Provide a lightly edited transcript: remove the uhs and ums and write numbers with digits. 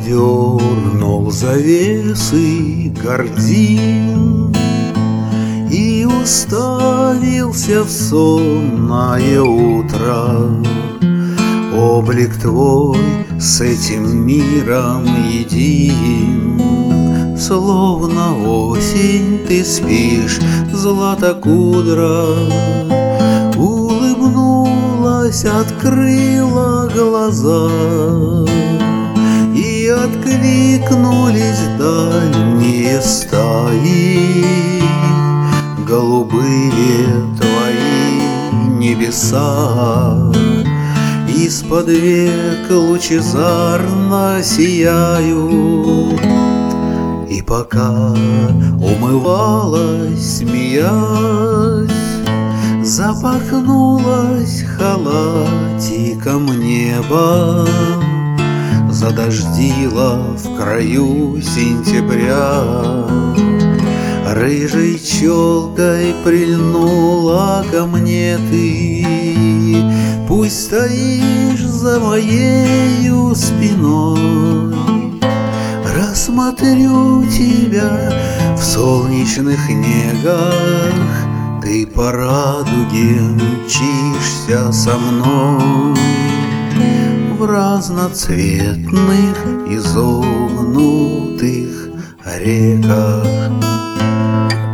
Отдернул завесы гордин и уставился в сонное утро. Облик твой с этим миром един, словно осень ты спишь, златокудра. Улыбнулась, открыла глаза, и откликнулись дальние стаи. Голубые твои небеса из-под век лучезарно сияют. И пока умывалась, смеясь, запахнулась халатиком небо, задождила в краю сентября. Рыжей челкой прильнула ко мне ты, пусть стоишь за моею спиной. Рассмотрю тебя в солнечных негах, ты по радуге мчишься со мной в разноцветных изогнутых реках.